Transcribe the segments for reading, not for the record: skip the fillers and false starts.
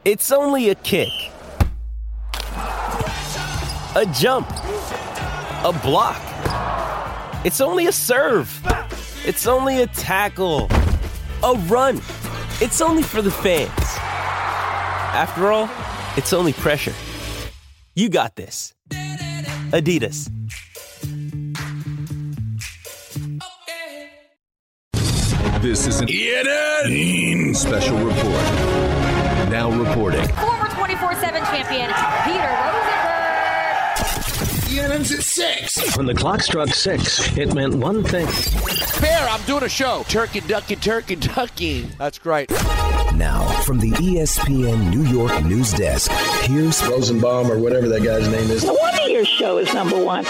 It's only a kick, a jump, a block. It's only a serve. It's only a tackle, a run. It's only for the fans. After all, it's only pressure. You got this. Adidas. This is an ENN special report. Now reporting. Former 24/7 champion Peter Rosenberg. ENN's at 6. When the clock struck 6, it meant one thing. Bear, I'm doing a show. Turkey, ducky. That's great. Now, from the ESPN New York news desk, here's Rosenbaum or whatever that guy's name is. No wonder your show is number one.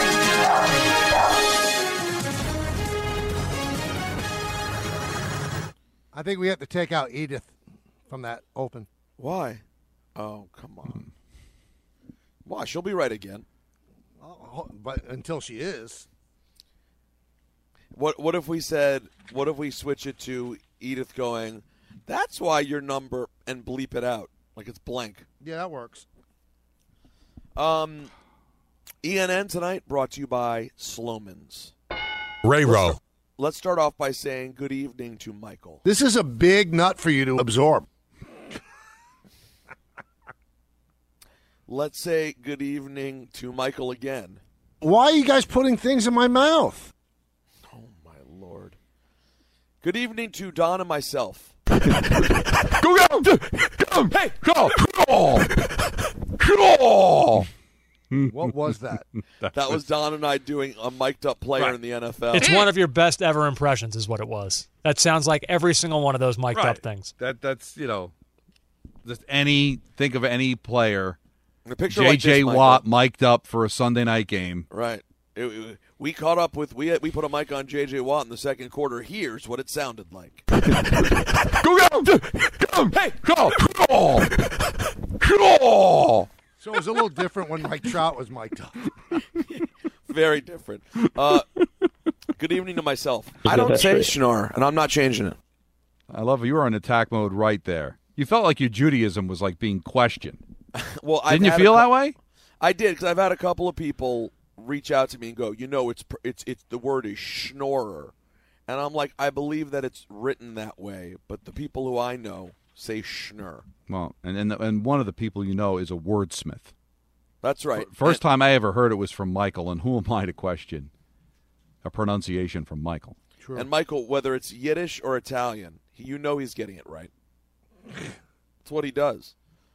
I think we have to take out Edith from that open. Why? Oh, come on. Why? She'll be right again. But until she is. What if we switch it to Edith going, that's why your number, and bleep it out. Like it's blank. Yeah, that works. ENN tonight brought to you by Sloman's. Ray-Ro. Let's start off by saying good evening to Michael. This is a big nut for you to absorb. Let's say good evening to Michael again. Why are you guys putting things in my mouth? Oh, my Lord. Good evening to Don and myself. Go! Hey, go! What was that? That was Don and I doing a mic'd-up player in the NFL. It's one of your best ever impressions is what it was. That sounds like every single one of those mic'd-up things. That's just think of any player. A picture J.J. like this, Watt mic'd up for a Sunday night game. Right. We caught up with we put a mic on J.J. Watt in the second quarter. Here's what it sounded like. Go! Hey, go! So it was a little different when Mike Trout was mic'd up. Very different. Good evening to myself. I don't say schnorr, and I'm not changing it. I love it. You were in attack mode right there. You felt like your Judaism was like being questioned. Well, didn't you feel that way? I did, because I've had a couple of people reach out to me and go, it's the word is schnorrer, and I'm like, I believe that it's written that way, but the people who I know say schnurr. Well, and one of the people you know is a wordsmith. That's right. First time I ever heard it was from Michael, and who am I to question a pronunciation from Michael? True. And Michael, whether it's Yiddish or Italian, he's getting it right. That's what he does.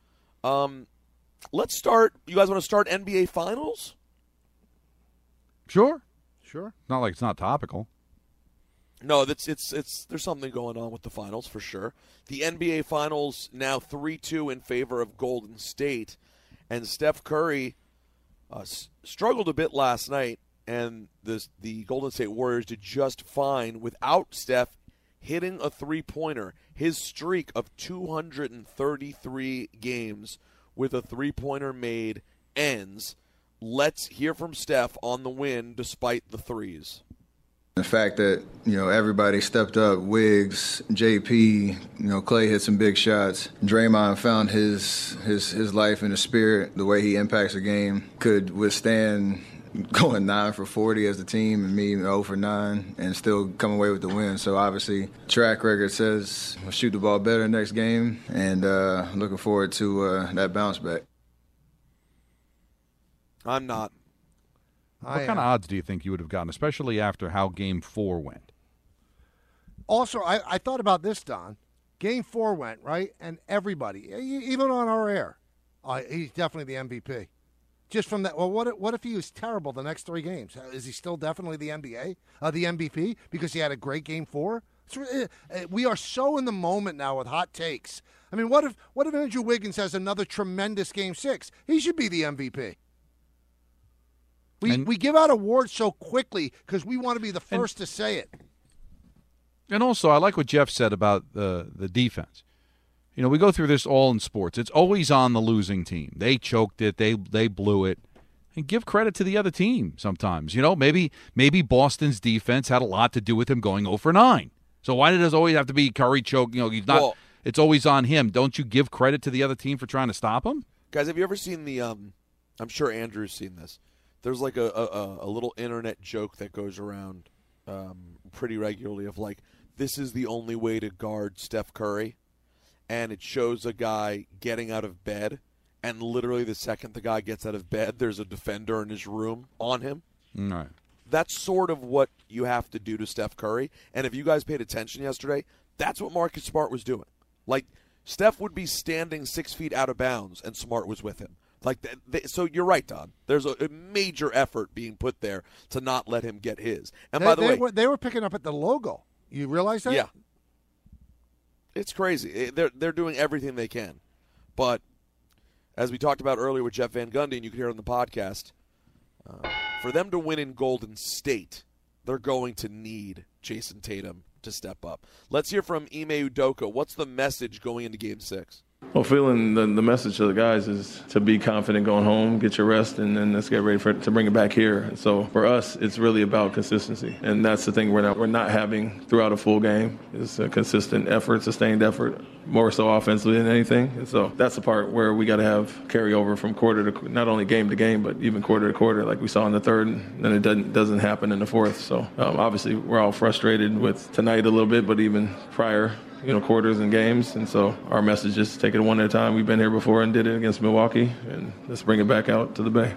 Let's start. You guys want to start NBA Finals? Sure. Not like it's not topical. No, it's there's something going on with the finals for sure. The NBA Finals now 3-2 in favor of Golden State, and Steph Curry struggled a bit last night, and the Golden State Warriors did just fine without Steph hitting a three-pointer. His streak of 233 games with a three-pointer made ends. Let's hear from Steph on the win despite the threes. The fact that, everybody stepped up, Wiggs, JP, Clay hit some big shots. Draymond found his life and his spirit, the way he impacts the game, could withstand going 9 for 40 as the team and me 0 for 9 and still come away with the win. So obviously track record says we'll shoot the ball better next game, and looking forward to that bounce back. I'm not. What kind of odds do you think you would have gotten, especially after how Game 4 went? Also, I thought about this, Don. Game 4 went, right? And everybody, even on our air, he's definitely the MVP. Just from that, well, what if he was terrible the next 3 games? Is he still definitely the MVP because he had a great Game 4? We are so in the moment now with hot takes. I mean, what if Andrew Wiggins has another tremendous Game 6? He should be the MVP. We give out awards so quickly because we want to be the first to say it. And also, I like what Jeff said about the defense. We go through this all in sports. It's always on the losing team. They choked it. They blew it. And give credit to the other team sometimes. Maybe Boston's defense had a lot to do with him going 0 for 9. So why does it always have to be Curry choke? He's not. it's always on him. Don't you give credit to the other team for trying to stop him? Guys, have you ever seen the I'm sure Andrew's seen this. There's like a little internet joke that goes around pretty regularly of like, this is the only way to guard Steph Curry. And it shows a guy getting out of bed, and literally the second the guy gets out of bed, there's a defender in his room on him. Right. That's sort of what you have to do to Steph Curry. And if you guys paid attention yesterday, that's what Marcus Smart was doing. Like, Steph would be standing 6 feet out of bounds, and Smart was with him. Like, so you're right, Don. There's a major effort being put there to not let him get his. And by the way, they were picking up at the logo. You realize that? Yeah. It's crazy. They're doing everything they can. But as we talked about earlier with Jeff Van Gundy, and you can hear it on the podcast, for them to win in Golden State, they're going to need Jason Tatum to step up. Let's hear from Ime Udoka. What's the message going into Game 6? Well, feeling the message to the guys is to be confident going home, get your rest, and then let's get ready to bring it back here. And so for us, it's really about consistency. And that's the thing we're not having throughout a full game is a consistent effort, sustained effort, more so offensively than anything. And so that's the part where we got to have carryover from quarter to not only game to game, but even quarter to quarter like we saw in the third, and then it doesn't happen in the fourth. So obviously we're all frustrated with tonight a little bit, but even prior quarters and games. And so our message is take it one at a time. We've been here before and did it against Milwaukee, and let's bring it back out to the Bay.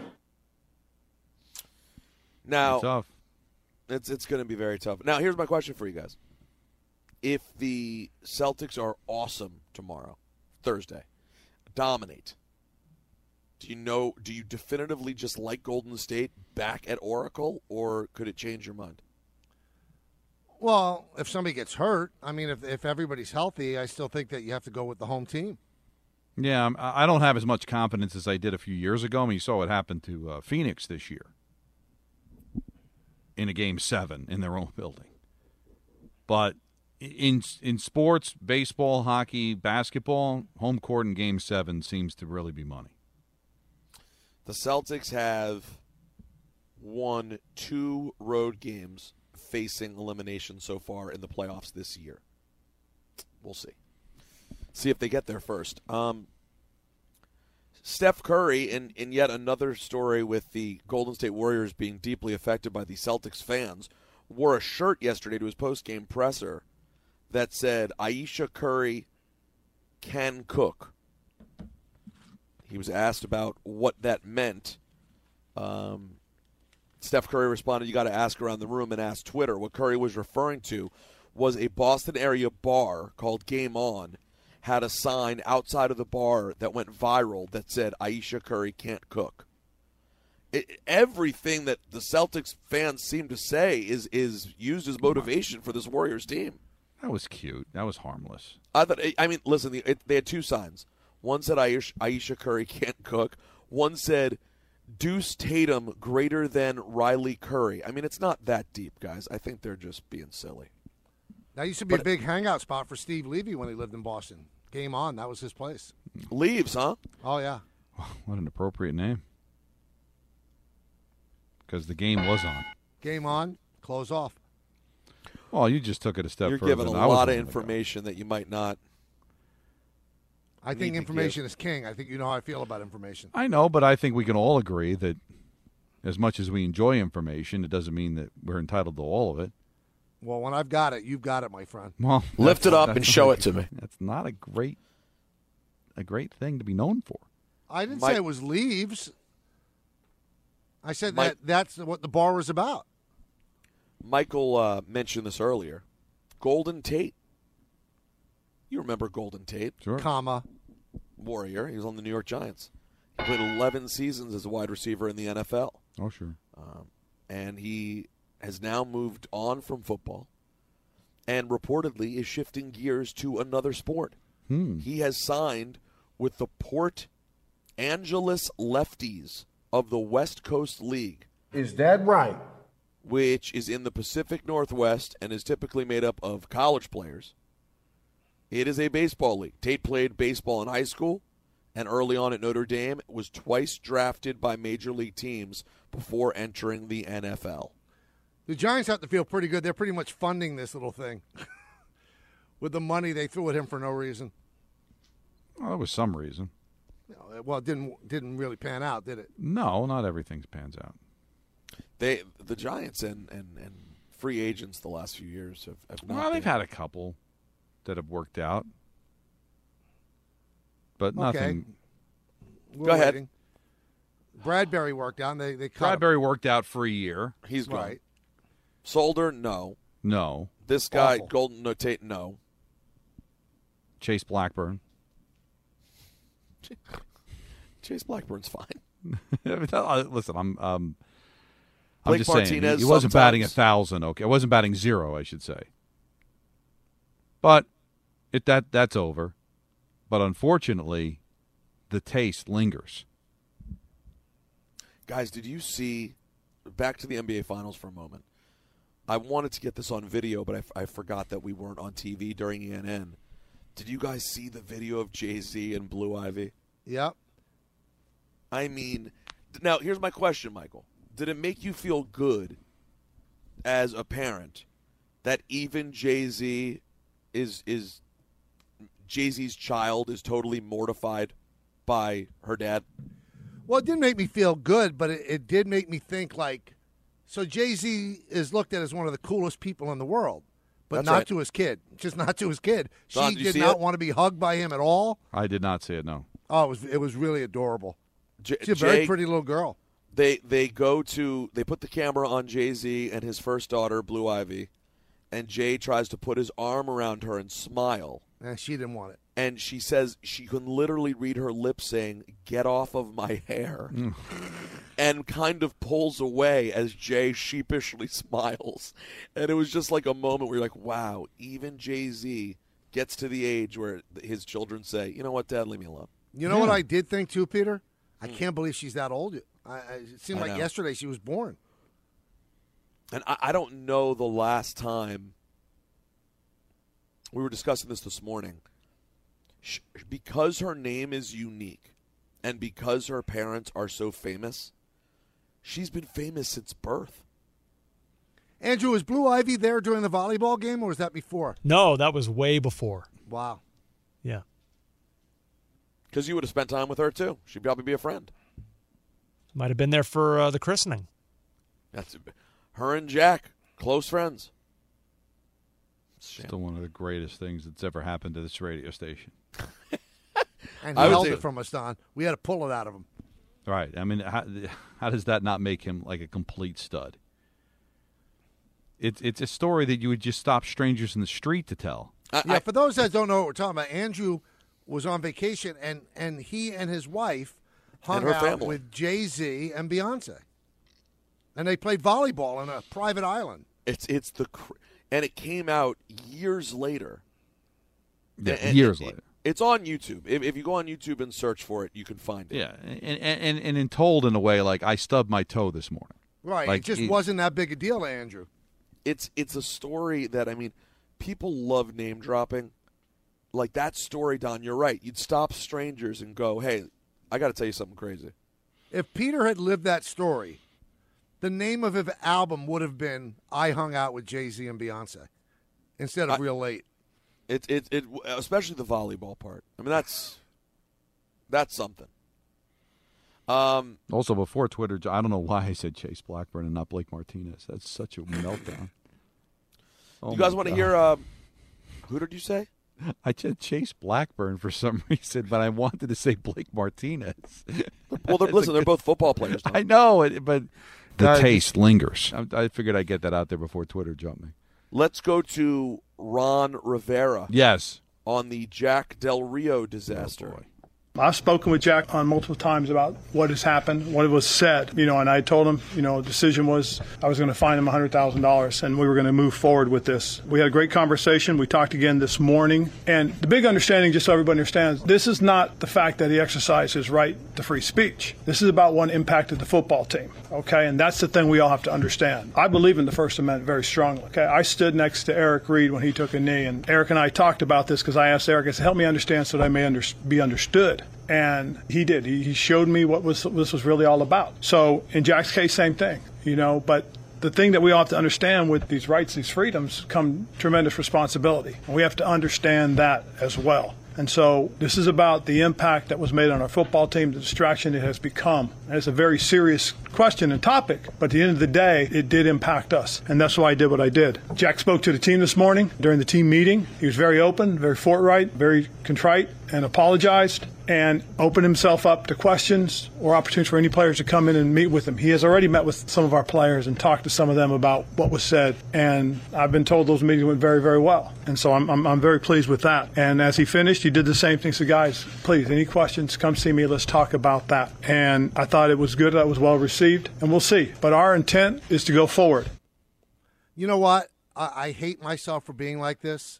Now, tough. It's going to be very tough. Now, here's my question for you guys. If the Celtics are awesome tomorrow, Thursday, dominate, do you definitively just like Golden State back at Oracle, or could it change your mind? Well, if somebody gets hurt, I mean, if everybody's healthy, I still think that you have to go with the home team. Yeah, I don't have as much confidence as I did a few years ago. I mean, you saw what happened to Phoenix this year in a Game 7 in their own building. But in sports, baseball, hockey, basketball, home court in Game 7 seems to really be money. The Celtics have won 2 road games facing elimination so far in the playoffs this year. We'll see. See if they get there first. Steph Curry, in yet another story with the Golden State Warriors being deeply affected by the Celtics fans, wore a shirt yesterday to his post-game presser that said, Ayesha Curry can cook. He was asked about what that meant. Steph Curry responded, you got to ask around the room and ask Twitter. What Curry was referring to was a Boston area bar called Game On had a sign outside of the bar that went viral that said, Ayesha Curry can't cook. Everything that the Celtics fans seem to say is used as motivation for this Warriors team. That was cute. That was harmless. Listen, they had 2 signs. One said Ayesha Curry can't cook. One said Deuce Tatum greater than Riley Curry. I mean, it's not that deep, guys. I think they're just being silly. That used to be a big hangout spot for Steve Levy when he lived in Boston. Game On, that was his place. Leaves, huh? Oh, yeah. What an appropriate name. Because the game was on. Game On, close off. Well, you just took it a step further. You're giving a lot of information that you might not. I think information is king. I think you know how I feel about information. I know, but I think we can all agree that as much as we enjoy information, it doesn't mean that we're entitled to all of it. Well, when I've got it, you've got it, my friend. Well, lift it up and show it to me. That's not a great thing to be known for. I didn't say it was leaves. I said that's what the bar was about. Michael mentioned this earlier. Golden Tate. You remember Golden Tate. Sure. Warrior. He was on the New York Giants. He played 11 seasons as a wide receiver in the NFL. Oh, sure. And he has now moved on from football and reportedly is shifting gears to another sport. He has signed with the Port Angeles Lefties of the West Coast League. Is that right? Which is in the Pacific Northwest and is typically made up of college players. It is a baseball league. Tate played baseball in high school and early on at Notre Dame, was twice drafted by major league teams before entering the NFL. The Giants have to feel pretty good. They're pretty much funding this little thing. with the money they threw at him for no reason. Well, there was some reason. Well, it didn't really pan out, did it? No, not everything pans out. The Giants and free agents the last few years have not. Well, they've had a couple that have worked out, but nothing. Go ahead. Waiting. Bradbury worked out. They cut Bradbury worked out for a year. He's gone. Right. Solder, no. No. This guy, Awful. Golden Notate, no. Chase Blackburn. Chase Blackburn's fine. Listen, I'm Blake just saying Martinez he wasn't batting sometimes. 1,000. Okay, I wasn't batting 0, I should say. But that's over. But unfortunately, the taste lingers. Guys, did you see, back to the NBA Finals for a moment, I wanted to get this on video, but I forgot that we weren't on TV during ENN. Did you guys see the video of Jay-Z and Blue Ivy? Yep. I mean, now here's my question, Michael. Did it make you feel good as a parent that even Jay-Z is Jay-Z's child is totally mortified by her dad? Well, it didn't make me feel good, but it did make me think, like, so Jay-Z is looked at as one of the coolest people in the world, but That's not right. to his kid. Just not to his kid. Don, She did you did see not it? want to be hugged by him at all. I did not see it, no. Oh, it was really adorable. She's a Jay- very pretty little girl. They put the camera on Jay-Z and his first daughter, Blue Ivy, and Jay tries to put his arm around her and smile. And she didn't want it. And she says she can literally read her lips saying, "Get off of my hair," and kind of pulls away as Jay sheepishly smiles. And it was just like a moment where you're like, wow, even Jay-Z gets to the age where his children say, you know what, Dad, leave me alone. You know what I did think, too, Peter? I can't believe she's that old. It seemed I like know. yesterday she was born. And I don't know the last time. We were discussing this morning. Because her name is unique and because her parents are so famous, she's been famous since birth. Andrew, was Blue Ivy there during the volleyball game, or was that before? No, that was way before. Wow. Yeah. Because you would have spent time with her, too. She'd probably be a friend. Might have been there for the christening. That's her and Jack, close friends. Still one of the greatest things that's ever happened to this radio station. And he held it from us, Don. We had to pull it out of him. Right. I mean, how does that not make him like a complete stud? It's a story that you would just stop strangers in the street to tell. For those that don't know what we're talking about, Andrew was on vacation, and he and his wife hung her out family. with Jay-Z and Beyonce. And they played volleyball on a private island. And it came out years later. Yeah, years later. It's on YouTube. If you go on YouTube and search for it, you can find it. Yeah, and told in a way like I stubbed my toe this morning. Right. Like, it just wasn't that big a deal to Andrew. It's a story that, I mean, people love name dropping. Like that story, Don, you're right. You'd stop strangers and go, hey, I got to tell you something crazy. If Peter had lived that story, the name of his album would have been I Hung Out with Jay-Z and Beyonce instead of Real Late. It especially the volleyball part. I mean, that's something. Also, before Twitter, I don't know why I said Chase Blackburn and not Blake Martinez. That's such a meltdown. Oh you guys want to hear? Who did you say? I said Chase Blackburn for some reason, but I wanted to say Blake Martinez. Well, listen, they're both football players. I know, but the taste lingers. I figured I'd get that out there before Twitter jumped me. Let's go to Ron Rivera. Yes. On the Jack Del Rio disaster. I've spoken with Jack on multiple times about what has happened, what was said, and I told him, the decision was I was going to fine him $100,000 and we were going to move forward with this. We had a great conversation. We talked again this morning. And the big understanding, just so everybody understands, this is not the fact that he exercised his right to free speech. This is about what impacted the football team, okay? And that's the thing we all have to understand. I believe in the First Amendment very strongly, okay? I stood next to Eric Reed when he took a knee, and Eric and I talked about this because I asked Eric, I said, help me understand so that I may be understood. And he did. He showed me what this was really all about. So in Jack's case, same thing, but the thing that we all have to understand with these rights, these freedoms, come tremendous responsibility. And we have to understand that as well. And so this is about the impact that was made on our football team, the distraction it has become. And it's a very serious question and topic, but at the end of the day, it did impact us. And that's why I did what I did. Jack spoke to the team this morning during the team meeting. He was very open, very forthright, very contrite, and apologized and opened himself up to questions or opportunities for any players to come in and meet with him. He has already met with some of our players and talked to some of them about what was said. And I've been told those meetings went very, very well. And so I'm very pleased with that. And as he finished, he did the same thing. So guys, please, any questions, come see me. Let's talk about that. And I thought it was good. That was well received. And we'll see. But our intent is to go forward. You know what? I hate myself for being like this.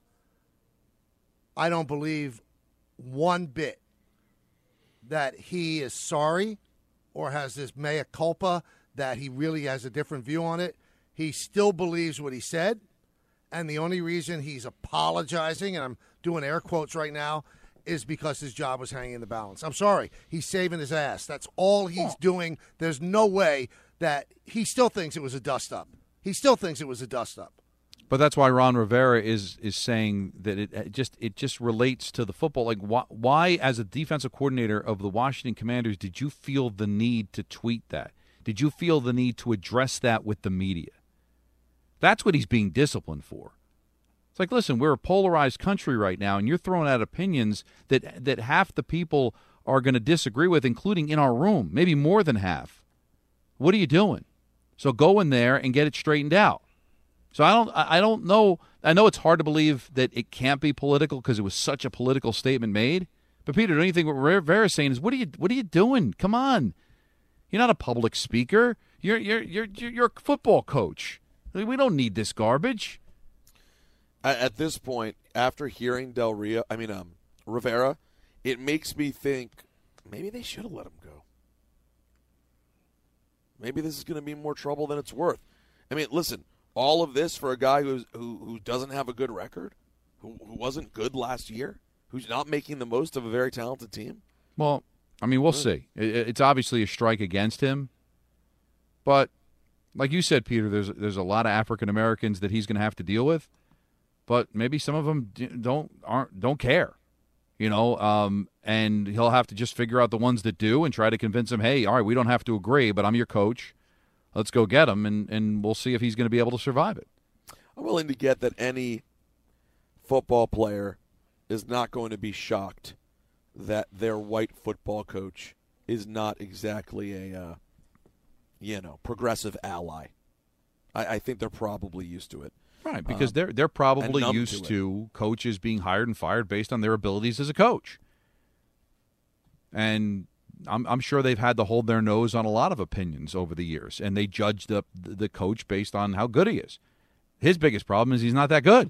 I don't believe one bit that he is sorry or has this mea culpa, that he really has a different view on it. He still believes what he said, and the only reason he's apologizing, and I'm doing air quotes right now, is because his job was hanging in the balance. I'm sorry. He's saving his ass. That's all he's doing. There's no way that he still thinks it was a dust-up. He still thinks it was a dust-up. But that's why Ron Rivera is saying that it just relates to the football. Like, why, as a defensive coordinator of the Washington Commanders, did you feel the need to tweet that? Did you feel the need to address that with the media? That's what he's being disciplined for. It's like, listen, we're a polarized country right now, and you're throwing out opinions that half the people are going to disagree with, including in our room, maybe more than half. What are you doing? So go in there and get it straightened out. So I don't know. I know it's hard to believe that it can't be political because it was such a political statement made. But Peter, don't you think what Rivera's saying is, what are you doing? Come on, you're not a public speaker. You're a football coach. We don't need this garbage. At this point, after hearing Rivera, it makes me think maybe they should have let him go. Maybe this is going to be more trouble than it's worth. I mean, listen. All of this for a guy who doesn't have a good record, who wasn't good last year, who's not making the most of a very talented team? Well, I mean, we'll see. It's obviously a strike against him. But like you said, Peter, there's a lot of African Americans that he's going to have to deal with. But maybe some of them don't care, and he'll have to just figure out the ones that do and try to convince them, hey, all right, we don't have to agree, but I'm your coach. Let's go get him, and we'll see if he's going to be able to survive it. I'm willing to get that any football player is not going to be shocked that their white football coach is not exactly a, progressive ally. I think they're probably used to it. Right, because they're probably used to coaches being hired and fired based on their abilities as a coach. And I'm sure they've had to hold their nose on a lot of opinions over the years, and they judged the coach based on how good he is. His biggest problem is he's not that good.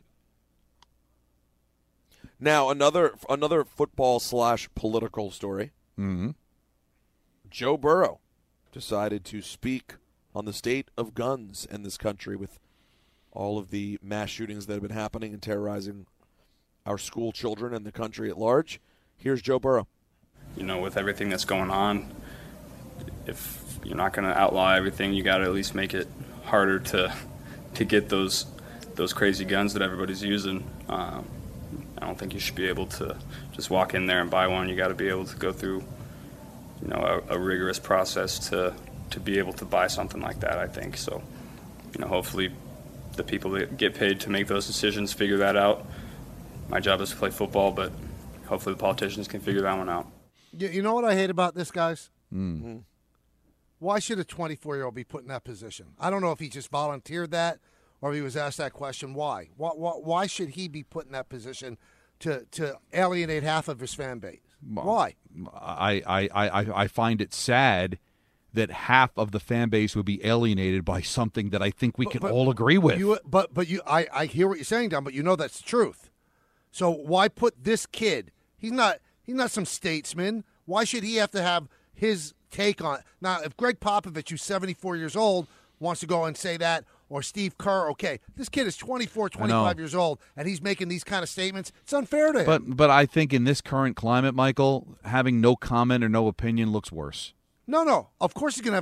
Now, another football/political story. Mm-hmm. Joe Burrow decided to speak on the state of guns in this country with all of the mass shootings that have been happening and terrorizing our school children and the country at large. Here's Joe Burrow. With everything that's going on, if you're not going to outlaw everything, you got to at least make it harder to get those crazy guns that everybody's using. I don't think you should be able to just walk in there and buy one. You got to be able to go through, a rigorous process to be able to buy something like that, I think. So, hopefully the people that get paid to make those decisions figure that out. My job is to play football, but hopefully the politicians can figure that one out. You know what I hate about this, guys? Mm-hmm. Why should a 24-year-old be put in that position? I don't know if he just volunteered that or if he was asked that question. Why? Why should he be put in that position to alienate half of his fan base? Why? I find it sad that half of the fan base would be alienated by something that I think we can all agree with. I hear what you're saying, Don, but that's the truth. So why put this kid? He's not some statesman. Why should he have to have his take on it? Now, if Greg Popovich, who's 74 years old, wants to go and say that, or Steve Kerr, okay, this kid is 24, 25 years old, and he's making these kind of statements. It's unfair to him. But I think in this current climate, Michael, having no comment or no opinion looks worse. No. Of course he's going to have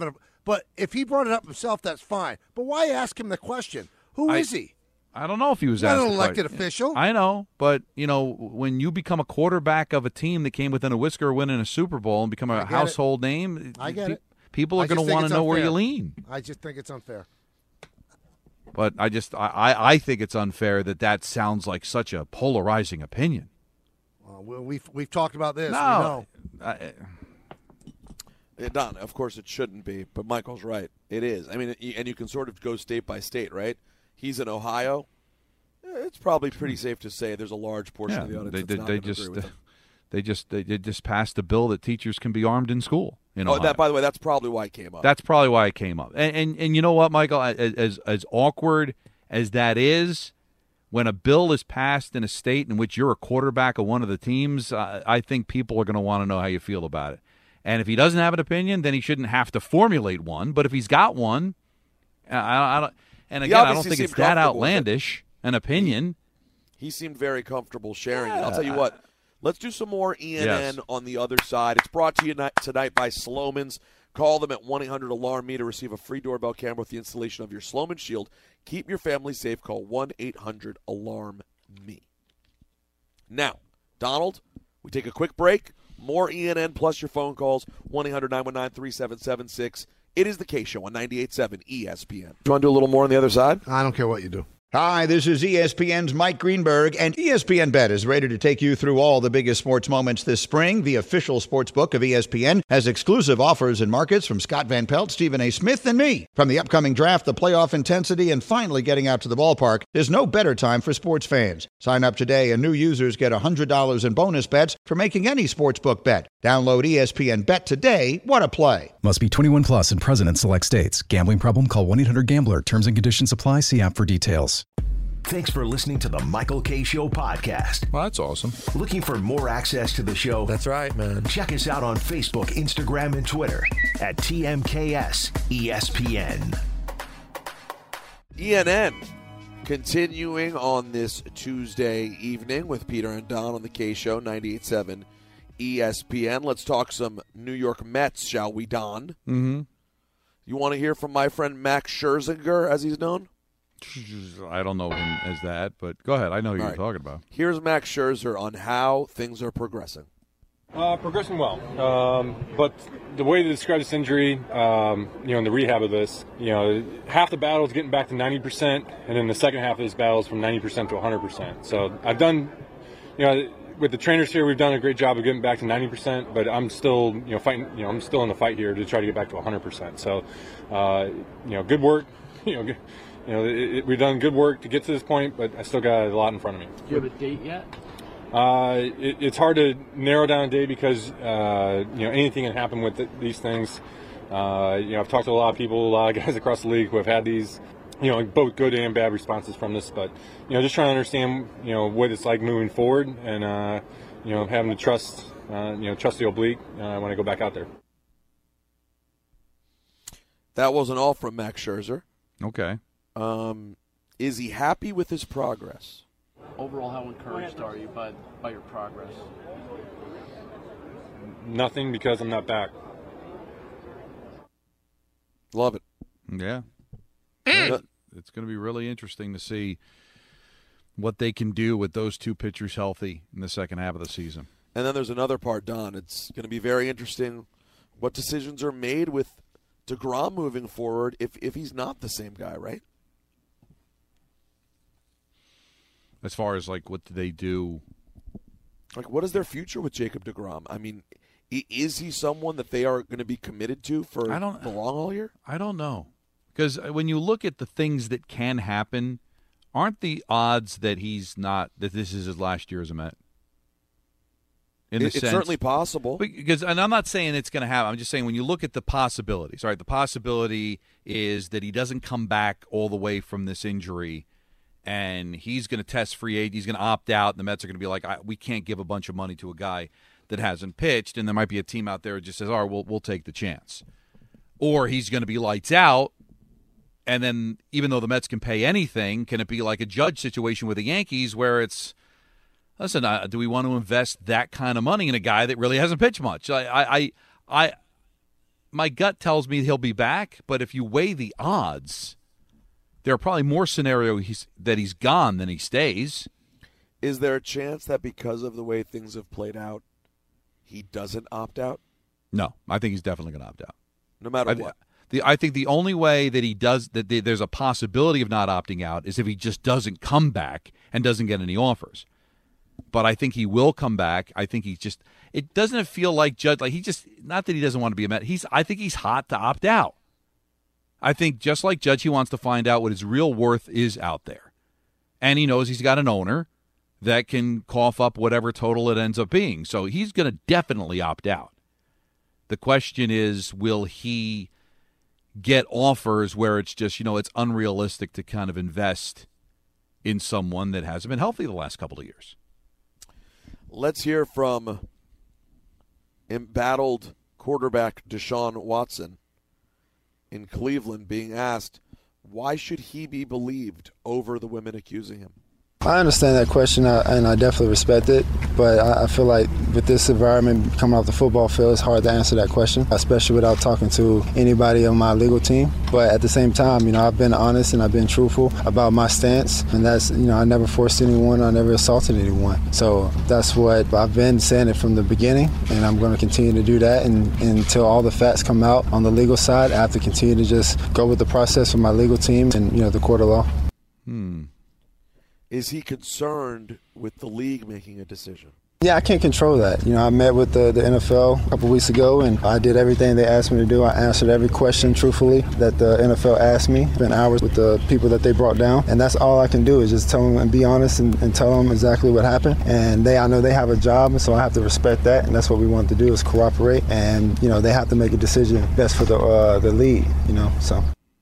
But if he brought it up himself, that's fine. But why ask him the question? Who is he? I don't know if he was not asked an the elected question. official. I know, but when you become a quarterback of a team that came within a whisker of winning a Super Bowl and become a household name, I get it. People are going to want to know where you lean. I just think it's unfair. But I think it's unfair that sounds like such a polarizing opinion. We've talked about this. No, Don, of course it shouldn't be, but Michael's right. It is. I mean, and you can sort of go state by state, right? He's in Ohio. It's probably pretty safe to say there's a large portion of the audience that's not going to agree with him. They just passed a bill that teachers can be armed in school. That, by the way, that's probably why it came up. That's probably why it came up. And you know what, Michael? As awkward as that is, when a bill is passed in a state in which you're a quarterback of one of the teams, I think people are going to want to know how you feel about it. And if he doesn't have an opinion, then he shouldn't have to formulate one. But if he's got one, I don't. And again, I don't think it's that outlandish an opinion. He seemed very comfortable sharing it. I'll tell you what. Let's do some more ENN on the other side. It's brought to you tonight by Slomin's. Call them at 1-800-ALARM-ME to receive a free doorbell camera with the installation of your Slomin Shield. Keep your family safe. Call 1-800-ALARM-ME. Now, Donald, we take a quick break. More ENN plus your phone calls, 1-800-919-3776. It is the K-Show on 98.7 ESPN. Do you want to do a little more on the other side? I don't care what you do. Hi, this is ESPN's Mike Greenberg, and ESPN Bet is ready to take you through all the biggest sports moments this spring. The official sports book of ESPN has exclusive offers and markets from Scott Van Pelt, Stephen A. Smith, and me. From the upcoming draft, the playoff intensity, and finally getting out to the ballpark, there's no better time for sports fans. Sign up today, and new users get $100 in bonus bets for making any sportsbook bet. Download ESPN Bet today. What a play. Must be 21 plus and present in select states. Gambling problem? Call 1-800-GAMBLER. Terms and conditions apply. See app for details. Thanks for listening to the Michael K. Show podcast. Well, that's awesome. Looking for more access to the show? That's right, man. Check us out on Facebook, Instagram, and Twitter at TMKS ESPN. ENN continuing on this Tuesday evening with Peter and Don on the K Show, 98.7 ESPN. Let's talk some New York Mets, shall we, Don? Mm-hmm. You want to hear from my friend Max Scherzer, as he's known? I don't know him as that, but go ahead. I know who you're talking about. Here's Max Scherzer on how things are progressing. Progressing well, but the way to describe this injury, in the rehab of this, half the battle is getting back to 90%, and then the second half of this battle is from 90% to 100%. So I've done, with the trainers here, we've done a great job of getting back to 90%, but I'm still, fighting. I'm still in the fight here to try to get back to 100%. So, good work. We've done good work to get to this point, but I still got a lot in front of me. Do you have a date yet? It's hard to narrow down a day because anything can happen with these things. I've talked to a lot of people, a lot of guys across the league who have had these, both good and bad responses from this. But just trying to understand, what it's like moving forward, and having to trust, trust the oblique when I go back out there. That wasn't all from Max Scherzer. Okay. Is he happy with his progress? Overall, how encouraged are you by your progress? Nothing, because I'm not back. Love it. Yeah. It's going to be really interesting to see what they can do with those two pitchers healthy in the second half of the season. And then there's another part, Don. It's going to be very interesting what decisions are made with DeGrom moving forward if he's not the same guy, right? As far as, what do they do? What is their future with Jacob DeGrom? I mean, is he someone that they are going to be committed to for the long haul here? I don't know. Because when you look at the things that can happen, aren't the odds that that this is his last year as a Met? It's certainly possible. And I'm not saying it's going to happen. I'm just saying when you look at the possibilities, all right, the possibility is that he doesn't come back all the way from this injury, and he's going to test free agent. He's going to opt out, and the Mets are going to be like, we can't give a bunch of money to a guy that hasn't pitched, and there might be a team out there that just says, all right, we'll take the chance. Or he's going to be lights out, and then even though the Mets can pay anything, can it be like a Judge situation with the Yankees where it's, listen, do we want to invest that kind of money in a guy that really hasn't pitched much? my gut tells me he'll be back, but if you weigh the odds, there are probably more scenarios that he's gone than he stays. Is there a chance that because of the way things have played out, he doesn't opt out? No, I think he's definitely going to opt out. No matter what. I think the only way that he does that there's a possibility of not opting out is if he just doesn't come back and doesn't get any offers. But I think he will come back. I think he's just – it doesn't feel like Judge – like he just – not that he doesn't want to be a Met. I think he's hot to opt out. I think just like Judge, he wants to find out what his real worth is out there. And he knows he's got an owner that can cough up whatever total it ends up being. So he's going to definitely opt out. The question is, will he get offers where it's just, it's unrealistic to kind of invest in someone that hasn't been healthy the last couple of years? Let's hear from embattled quarterback Deshaun Watson in Cleveland being asked, why should he be believed over the women accusing him? I understand that question, and I definitely respect it, but I feel like with this environment coming off the football field, it's hard to answer that question, especially without talking to anybody on my legal team. But at the same time, I've been honest and I've been truthful about my stance, and that's, I never forced anyone, I never assaulted anyone. So that's what I've been saying it from the beginning, and I'm going to continue to do that until all the facts come out on the legal side. I have to continue to just go with the process with my legal team and, the court of law. Is he concerned with the league making a decision? Yeah, I can't control that. I met with the NFL a couple weeks ago, and I did everything they asked me to do. I answered every question truthfully that the NFL asked me. Spent hours with the people that they brought down, and that's all I can do is just tell them and be honest and tell them exactly what happened. And I know they have a job, and so I have to respect that, and that's what we want to do is cooperate. And they have to make a decision best for the league. So.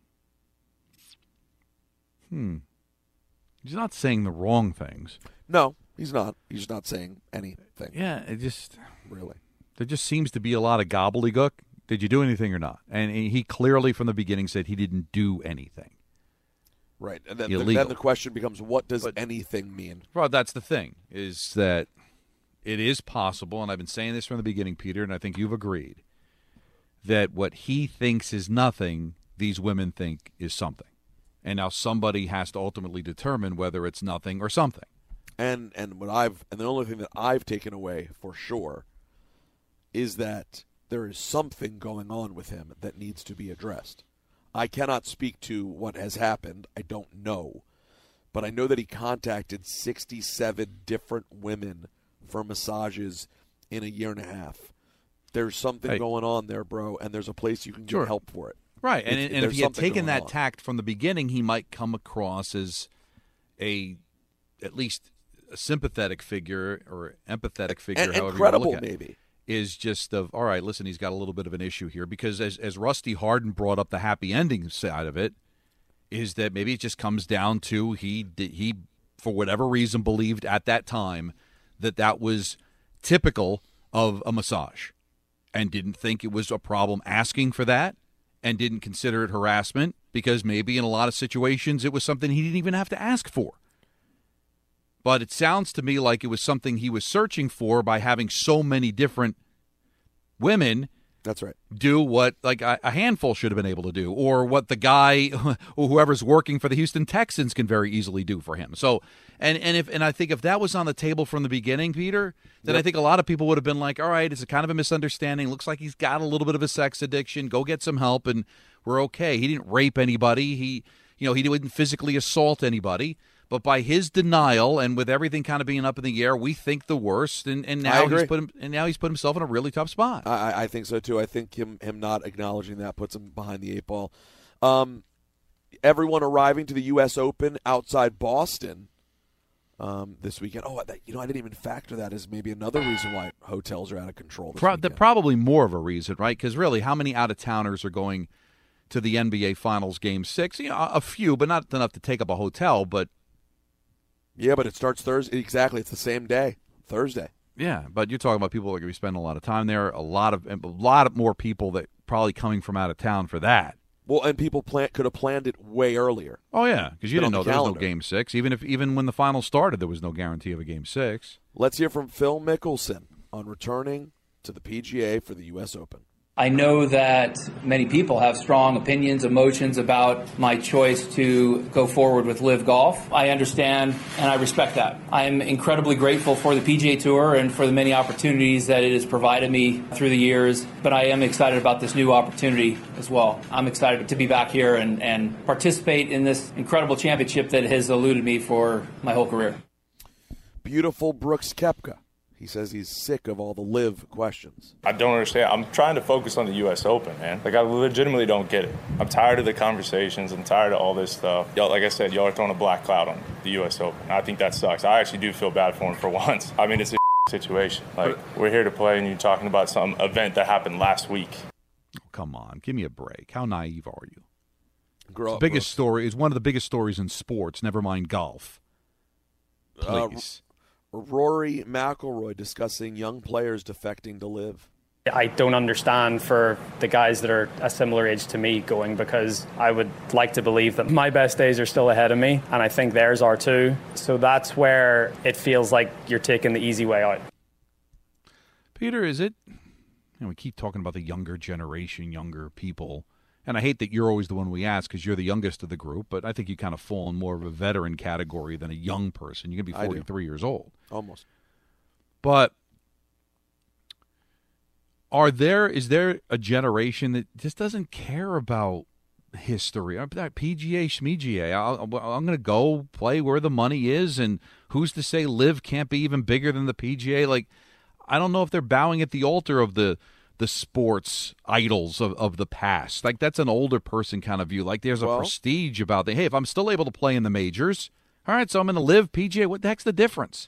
He's not saying the wrong things. No, he's not. He's not saying anything. Yeah, it just really. There just seems to be a lot of gobbledygook. Did you do anything or not? And he clearly from the beginning said he didn't do anything. Right, and then the question becomes, what does anything mean? Well, that's the thing, is that it is possible, and I've been saying this from the beginning, Peter, and I think you've agreed, that what he thinks is nothing, these women think is something. And now somebody has to ultimately determine whether it's nothing or something. And the only thing that I've taken away for sure is that there is something going on with him that needs to be addressed. I cannot speak to what has happened. I don't know. But I know that he contacted 67 different women for massages in a year and a half. There's something going on there, bro, and there's a place you can get help for it. Right, and if he had taken that tact from the beginning, he might come across as at least a sympathetic figure or empathetic figure, and however credible, you look at it. maybe. Is just of, all right, listen, he's got a little bit of an issue here. Because as Rusty Harden brought up the happy ending side of it, is that maybe it just comes down to he for whatever reason, believed at that time that was typical of a massage and didn't think it was a problem asking for that. And didn't consider it harassment because maybe in a lot of situations it was something he didn't even have to ask for. But it sounds to me like it was something he was searching for by having so many different women. That's right. Do what like a handful should have been able to do, or what the guy or whoever's working for the Houston Texans can very easily do for him. So, and I think if that was on the table from the beginning, Peter, then I think a lot of people would have been like, all right, it's a kind of a misunderstanding. Looks like he's got a little bit of a sex addiction. Go get some help, and we're okay. He didn't rape anybody. He didn't physically assault anybody. But by his denial and with everything kind of being up in the air, we think the worst, and now he's put himself in a really tough spot. I think so too. I think him not acknowledging that puts him behind the eight ball. Everyone arriving to the U.S. Open outside Boston this weekend. I didn't even factor that as maybe another reason why hotels are out of control. Probably more of a reason, right? Because really, how many out-of-towners are going to the NBA Finals Game 6? A few, but not enough to take up a hotel, but. Yeah, but it starts Thursday. Exactly. It's the same day, Thursday. Yeah, but you're talking about people that are going to be spending a lot of time there, a lot of more people that probably coming from out of town for that. Well, and people could have planned it way earlier. Oh, yeah, because you didn't know there was no Game 6. Even when the final started, there was no guarantee of a Game 6. Let's hear from Phil Mickelson on returning to the PGA for the U.S. Open. I know that many people have strong opinions, emotions about my choice to go forward with LIV Golf. I understand and I respect that. I am incredibly grateful for the PGA Tour and for the many opportunities that it has provided me through the years, but I am excited about this new opportunity as well. I'm excited to be back here and participate in this incredible championship that has eluded me for my whole career. Beautiful Brooks Koepka. He says he's sick of all the LIV questions. I don't understand. I'm trying to focus on the U.S. Open, man. Like, I legitimately don't get it. I'm tired of the conversations. I'm tired of all this stuff. Y'all, like I said, y'all are throwing a black cloud on the U.S. Open. I think that sucks. I actually do feel bad for him for once. I mean, it's a situation. Like, we're here to play, and you're talking about some event that happened last week. Oh, come on. Give me a break. How naive are you? Grow up, the biggest story is one of the biggest stories in sports, never mind golf. Please. Rory McIlroy discussing young players defecting to LIV. I don't understand for the guys that are a similar age to me going, because I would like to believe that my best days are still ahead of me, and I think theirs are too. So that's where it feels like you're taking the easy way out. Peter, is it? We keep talking about the younger generation, younger people. And I hate that you're always the one we ask because you're the youngest of the group, but I think you kind of fall in more of a veteran category than a young person. You're going to be 43 years old. Almost. But is there a generation that just doesn't care about history? PGA, schmegA. I'm going to go play where the money is, and who's to say LIV can't be even bigger than the PGA? Like, I don't know if they're bowing at the altar of the sports idols of the past. Like, that's an older person kind of view. Like, there's a prestige about hey, if I'm still able to play in the majors, all right, so I'm going to LIV, PGA. What the heck's the difference?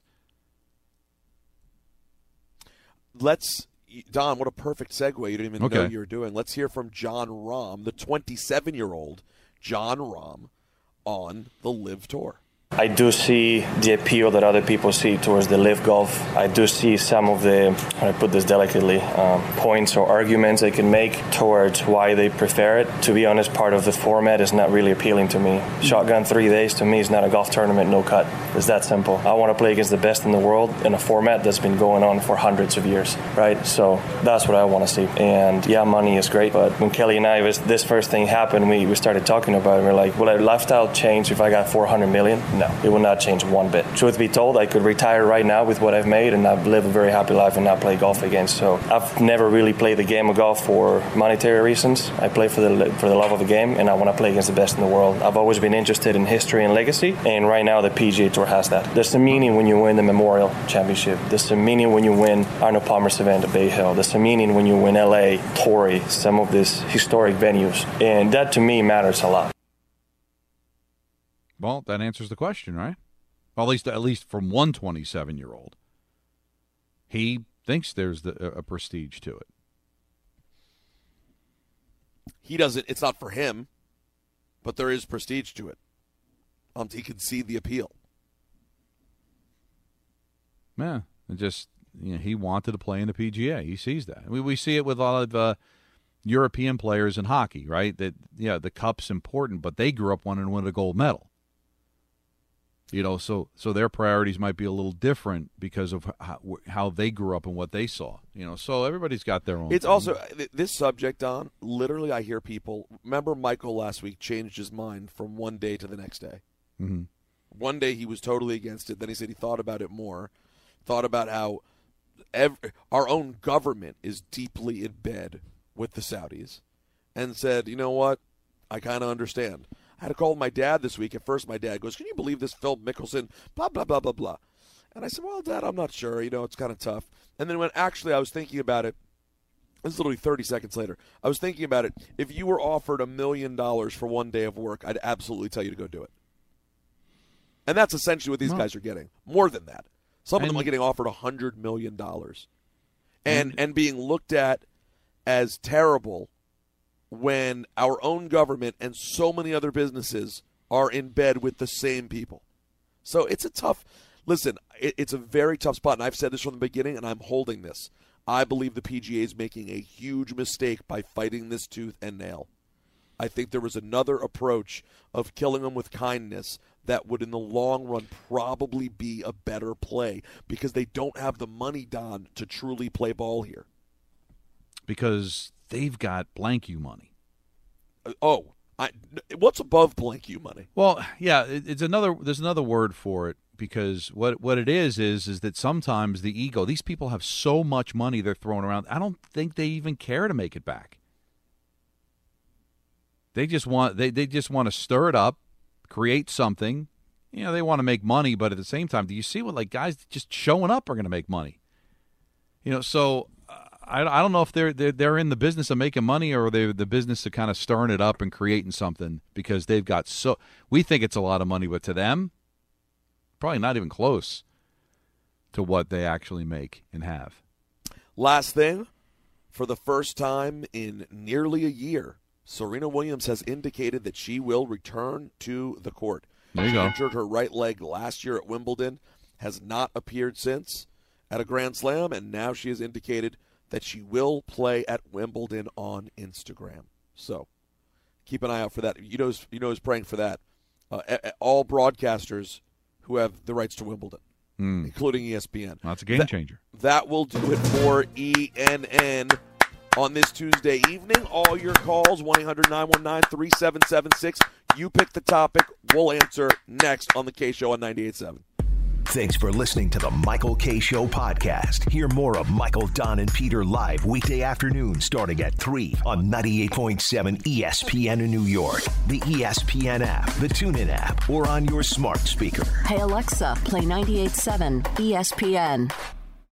Don, what a perfect segue. You didn't even know you were doing. Let's hear from Jon Rahm, the 27-year-old Jon Rahm, on the LIV Tour. I do see the appeal that other people see towards the LIV Golf. I do see some of the, how do I put this delicately, points or arguments they can make towards why they prefer it. To be honest, part of the format is not really appealing to me. Shotgun 3 days to me is not a golf tournament, no cut. It's that simple. I want to play against the best in the world in a format that's been going on for hundreds of years, right? So that's what I want to see. And yeah, money is great, but when Kelly and I, this first thing happened, we started talking about it. We're like, will our lifestyle change if I got $400 million? No, it will not change one bit. Truth be told, I could retire right now with what I've made and I've lived a very happy life and not play golf again. So I've never really played the game of golf for monetary reasons. I play for the love of the game, and I want to play against the best in the world. I've always been interested in history and legacy, and right now the PGA Tour has that. There's a meaning when you win the Memorial Championship. There's a meaning when you win Arnold Palmer's event at Bay Hill. There's a meaning when you win LA, Torrey, some of these historic venues, and that to me matters a lot. Well, that answers the question, right? Well, at least from one 27-year-old. He thinks there's a prestige to it. He doesn't. It's not for him, but there is prestige to it. He can see the appeal. Yeah, he wanted to play in the PGA. He sees that. We see it with a lot of European players in hockey, right? That the cup's important, but they grew up wanting to win a gold medal. So their priorities might be a little different because of how they grew up and what they saw. So everybody's got their own. It's also this subject, Don. Literally, I hear people. Remember, Michael last week changed his mind from one day to the next day. Mm-hmm. One day he was totally against it. Then he said he thought about it more. Thought about how our own government is deeply in bed with the Saudis, and said, you know what, I kind of understand. I had to call my dad this week. At first, my dad goes, can you believe this Phil Mickelson, blah, blah, blah, blah, blah. And I said, well, Dad, I'm not sure. It's kind of tough. And then when actually I was thinking about it, this is literally 30 seconds later, I was thinking about it. If you were offered $1 million for one day of work, I'd absolutely tell you to go do it. And that's essentially what these guys are getting. More than that. Some of them are getting offered $100 million. And being looked at as terrible when our own government and so many other businesses are in bed with the same people. So it's it's a very tough spot, and I've said this from the beginning, and I'm holding this. I believe the PGA is making a huge mistake by fighting this tooth and nail. I think there was another approach of killing them with kindness that would, in the long run, probably be a better play because they don't have the money, Don, to truly play ball here. Because they've got blank you money. What's above blank you money? Well, yeah, there's another word for it, because what it is that sometimes the ego, these people have so much money they're throwing around, I don't think they even care to make it back. They just want to stir it up, create something. They want to make money, but at the same time, do you see what guys just showing up are going to make money? So I don't know if they're in the business of making money, or they're the business of kind of stirring it up and creating something, because they've got we think it's a lot of money, but to them, probably not even close to what they actually make and have. Last thing, for the first time in nearly a year, Serena Williams has indicated that she will return to the court. There you She go. injured her right leg last year at Wimbledon, has not appeared since at a Grand Slam, and now she has indicated that she will play at Wimbledon on Instagram. So keep an eye out for that. You know who's praying for that? All broadcasters who have the rights to Wimbledon, including ESPN. That's a game changer. That will do it for ENN on this Tuesday evening. All your calls, 1-800-919-3776. You pick the topic. We'll answer next on the K Show on 98.7. Thanks for listening to the Michael K. Show podcast. Hear more of Michael, Don, and Peter live weekday afternoons starting at 3 on 98.7 ESPN in New York, the ESPN app, the TuneIn app, or on your smart speaker. Hey, Alexa, play 98.7 ESPN.